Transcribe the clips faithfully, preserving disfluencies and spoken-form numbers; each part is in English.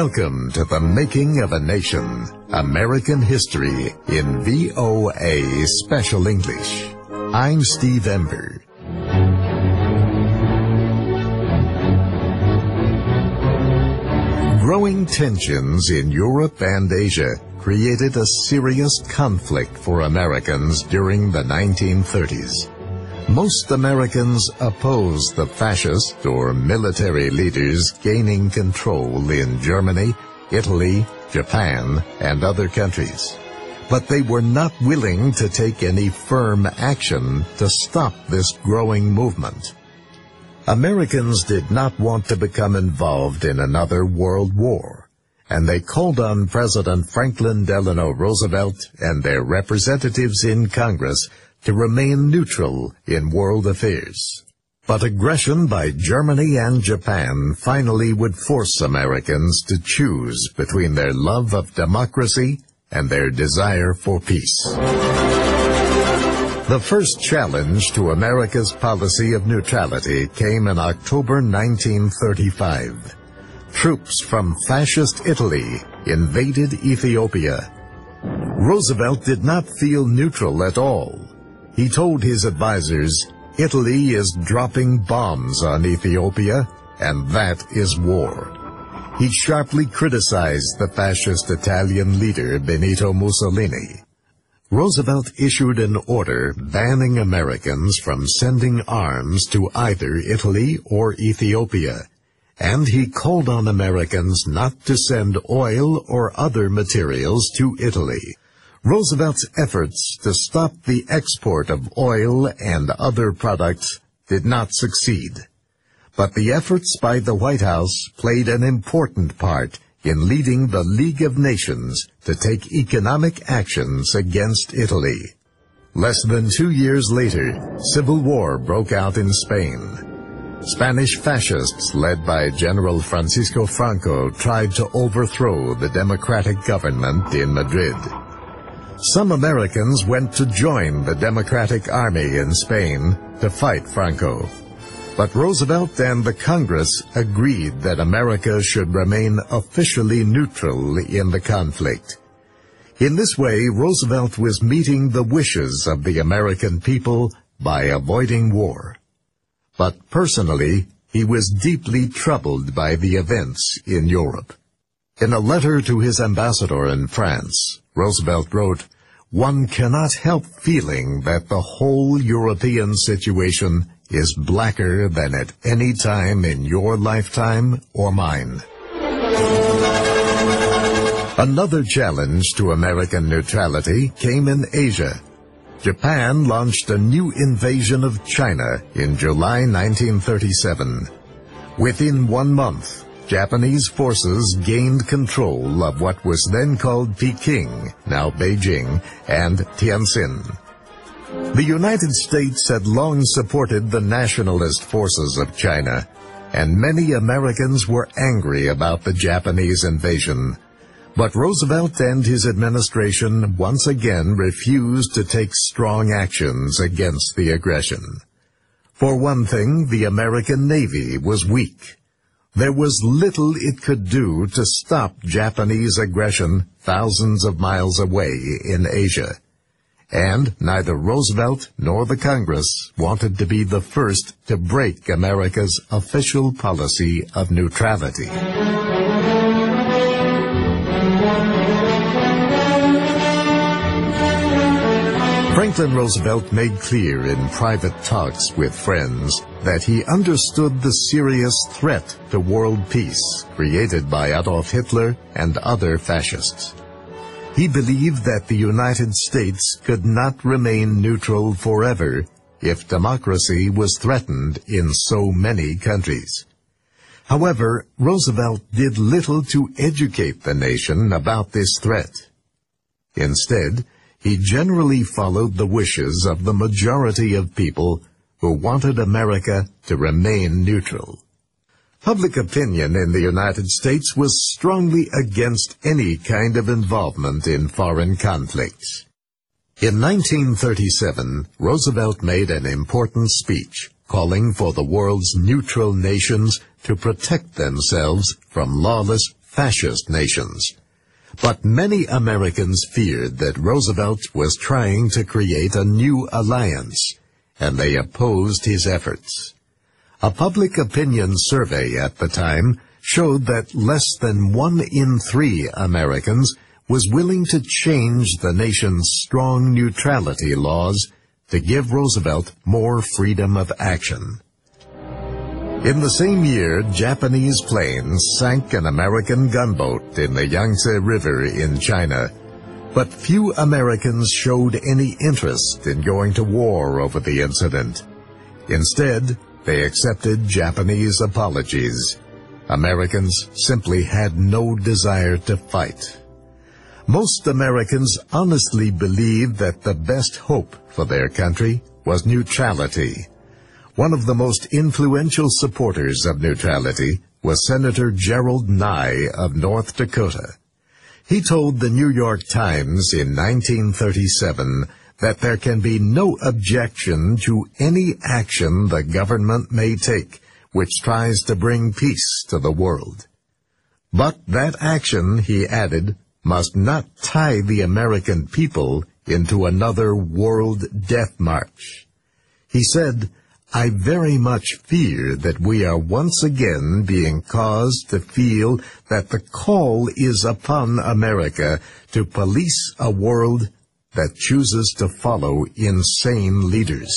Welcome to the Making of a Nation, American History in V O A Special English. I'm Steve Ember. Growing tensions in Europe and Asia created a serious conflict for Americans during the nineteen thirties. Most Americans opposed the fascist or military leaders gaining control in Germany, Italy, Japan, and other countries. But they were not willing to take any firm action to stop this growing movement. Americans did not want to become involved in another world war, and they called on President Franklin Delano Roosevelt and their representatives in Congress to remain neutral in world affairs. But aggression by Germany and Japan finally would force Americans to choose between their love of democracy and their desire for peace. The first challenge to America's policy of neutrality came in October nineteen thirty-five. Troops from fascist Italy invaded Ethiopia. Roosevelt did not feel neutral at all. He told his advisers, "Italy is dropping bombs on Ethiopia, and that is war." He sharply criticized the fascist Italian leader Benito Mussolini. Roosevelt issued an order banning Americans from sending arms to either Italy or Ethiopia, and he called on Americans not to send oil or other materials to Italy. Roosevelt's efforts to stop the export of oil and other products did not succeed. But the efforts by the White House played an important part in leading the League of Nations to take economic actions against Italy. Less than two years later, civil war broke out in Spain. Spanish fascists led by General Francisco Franco tried to overthrow the democratic government in Madrid. Some Americans went to join the Democratic Army in Spain to fight Franco. But Roosevelt and the Congress agreed that America should remain officially neutral in the conflict. In this way, Roosevelt was meeting the wishes of the American people by avoiding war. But personally, he was deeply troubled by the events in Europe. In a letter to his ambassador in France, Roosevelt wrote, "One cannot help feeling that the whole European situation is blacker than at any time in your lifetime or mine." Another challenge to American neutrality came in Asia. Japan launched a new invasion of China in July nineteen thirty-seven. Within one month, Japanese forces gained control of what was then called Peking, now Beijing, and Tianjin. The United States had long supported the nationalist forces of China, and many Americans were angry about the Japanese invasion. But Roosevelt and his administration once again refused to take strong actions against the aggression. For one thing, the American Navy was weak. There was little it could do to stop Japanese aggression thousands of miles away in Asia. And neither Roosevelt nor the Congress wanted to be the first to break America's official policy of neutrality. Franklin Roosevelt made clear in private talks with friends that he understood the serious threat to world peace created by Adolf Hitler and other fascists. He believed that the United States could not remain neutral forever if democracy was threatened in so many countries. However, Roosevelt did little to educate the nation about this threat. Instead, he generally followed the wishes of the majority of people who wanted America to remain neutral. Public opinion in the United States was strongly against any kind of involvement in foreign conflicts. In nineteen thirty-seven, Roosevelt made an important speech calling for the world's neutral nations to protect themselves from lawless fascist nations. But many Americans feared that Roosevelt was trying to create a new alliance, and they opposed his efforts. A public opinion survey at the time showed that less than one in three Americans was willing to change the nation's strong neutrality laws to give Roosevelt more freedom of action. In the same year, Japanese planes sank an American gunboat in the Yangtze River in China, but few Americans showed any interest in going to war over the incident. Instead, they accepted Japanese apologies. Americans simply had no desire to fight. Most Americans honestly believed that the best hope for their country was neutrality. One of the most influential supporters of neutrality was Senator Gerald Nye of North Dakota. He told the New York Times in nineteen thirty-seven that there can be no objection to any action the government may take which tries to bring peace to the world. But that action, he added, must not tie the American people into another world death march. He said, "I very much fear that we are once again being caused to feel that the call is upon America to police a world that chooses to follow insane leaders."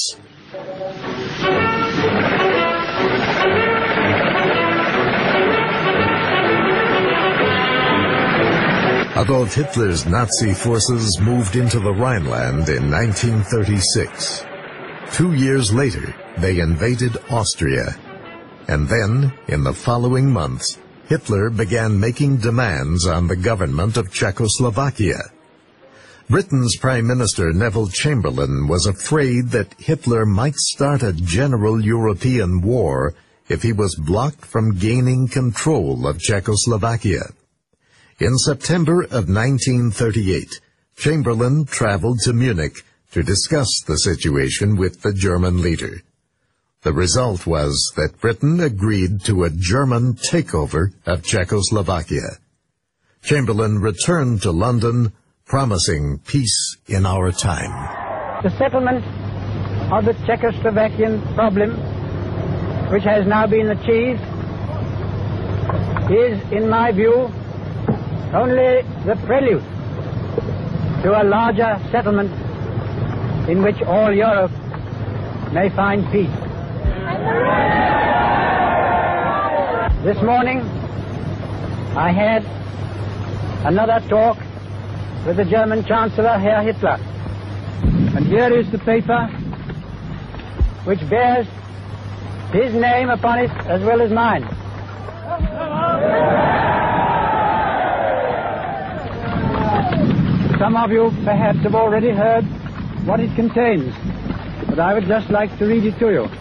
Adolf Hitler's Nazi forces moved into the Rhineland in nineteen thirty-six. Two years later, they invaded Austria. And then, in the following months, Hitler began making demands on the government of Czechoslovakia. Britain's Prime Minister Neville Chamberlain was afraid that Hitler might start a general European war if he was blocked from gaining control of Czechoslovakia. In September of nineteen thirty-eight, Chamberlain traveled to Munich to discuss the situation with the German leader. The result was that Britain agreed to a German takeover of Czechoslovakia. Chamberlain returned to London, promising peace in our time. The settlement of the Czechoslovakian problem, which has now been achieved, is, in my view, only the prelude to a larger settlement in which all Europe may find peace. This morning, I had another talk with the German Chancellor, Herr Hitler. And here is the paper which bears his name upon it as well as mine. Some of you perhaps have already heard what it contains, but I would just like to read it to you.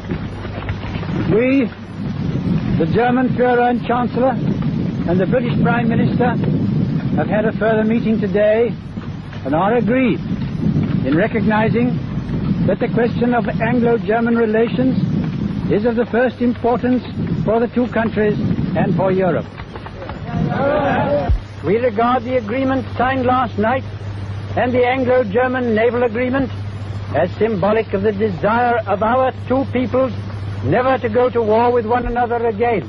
We, the German Führer and Chancellor, and the British Prime Minister have had a further meeting today and are agreed in recognizing that the question of Anglo-German relations is of the first importance for the two countries and for Europe. We regard the agreement signed last night and the Anglo-German naval agreement as symbolic of the desire of our two peoples never to go to war with one another again.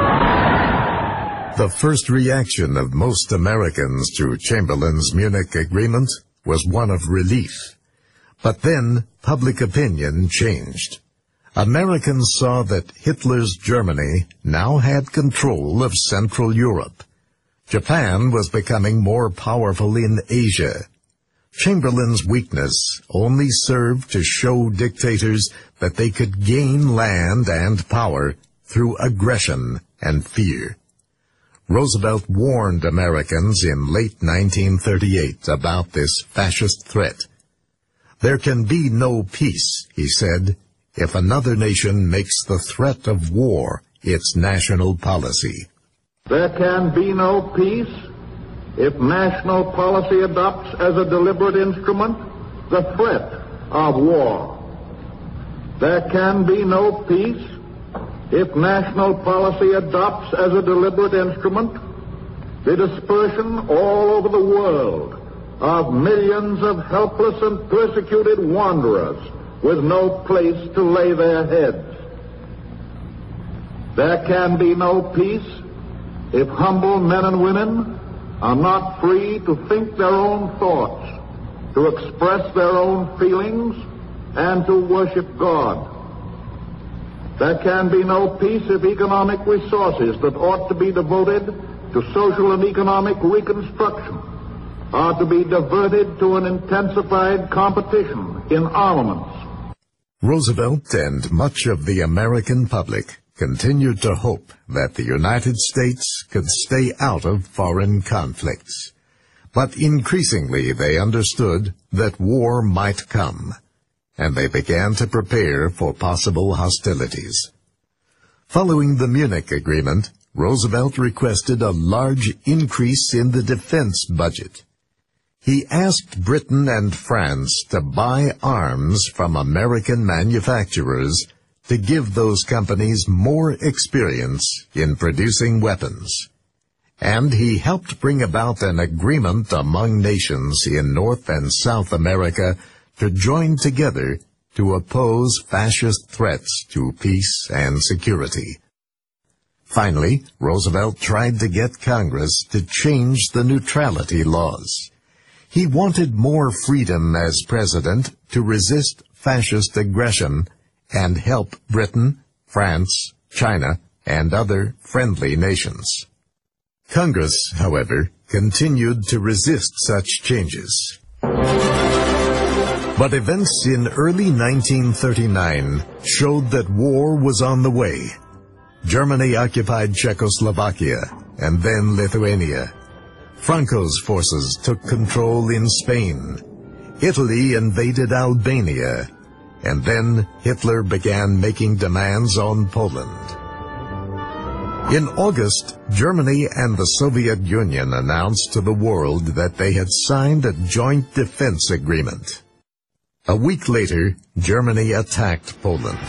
The first reaction of most Americans to Chamberlain's Munich agreement was one of relief. But then public opinion changed. Americans saw that Hitler's Germany now had control of Central Europe. Japan was becoming more powerful in Asia. Chamberlain's weakness only served to show dictators that they could gain land and power through aggression and fear. Roosevelt warned Americans in late nineteen thirty-eight about this fascist threat. There can be no peace, he said, if another nation makes the threat of war its national policy. There can be no peace if national policy adopts as a deliberate instrument the threat of war. There can be no peace if national policy adopts as a deliberate instrument the dispersion all over the world of millions of helpless and persecuted wanderers with no place to lay their heads. There can be no peace if humble men and women are not free to think their own thoughts, to express their own feelings, and to worship God. There can be no peace if economic resources that ought to be devoted to social and economic reconstruction are to be diverted to an intensified competition in armaments. Roosevelt and much of the American public continued to hope that the United States could stay out of foreign conflicts. But increasingly they understood that war might come, and they began to prepare for possible hostilities. Following the Munich Agreement, Roosevelt requested a large increase in the defense budget. He asked Britain and France to buy arms from American manufacturers to give those companies more experience in producing weapons. And he helped bring about an agreement among nations in North and South America to join together to oppose fascist threats to peace and security. Finally, Roosevelt tried to get Congress to change the neutrality laws. He wanted more freedom as president to resist fascist aggression and help Britain, France, China, and other friendly nations. Congress, however, continued to resist such changes. But events in early nineteen thirty-nine showed that war was on the way. Germany occupied Czechoslovakia and then Lithuania. Franco's forces took control in Spain. Italy invaded Albania. And then Hitler began making demands on Poland. In August, Germany and the Soviet Union announced to the world that they had signed a joint defense agreement. A week later, Germany attacked Poland.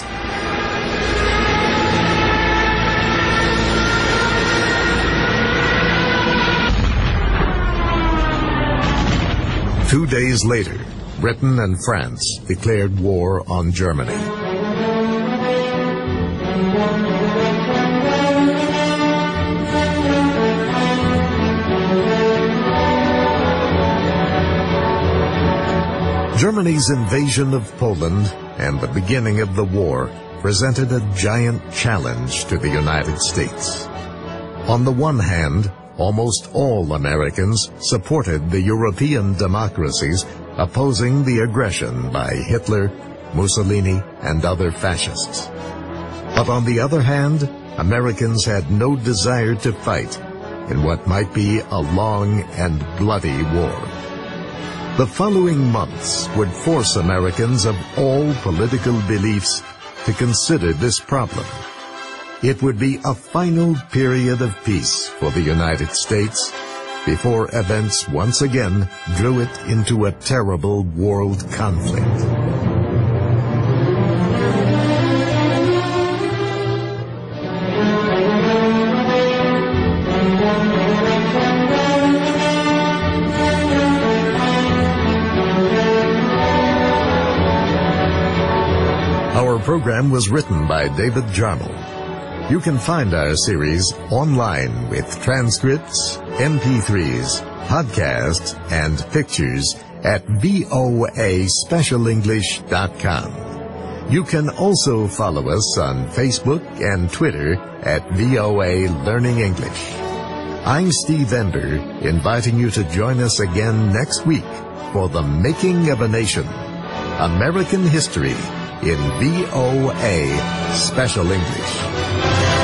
Two days later, Britain and France declared war on Germany. Germany's invasion of Poland and the beginning of the war presented a giant challenge to the United States. On the one hand, almost all Americans supported the European democracies opposing the aggression by Hitler, Mussolini, and other fascists. But on the other hand, Americans had no desire to fight in what might be a long and bloody war. The following months would force Americans of all political beliefs to consider this problem. It would be a final period of peace for the United States before events once again drew it into a terrible world conflict. Our program was written by David Jarmel. You can find our series online with transcripts, M P threes, podcasts, and pictures at V O A special english dot com. You can also follow us on Facebook and Twitter at V O A Learning English. I'm Steve Ember, inviting you to join us again next week for The Making of a Nation, American History in V O A Special English.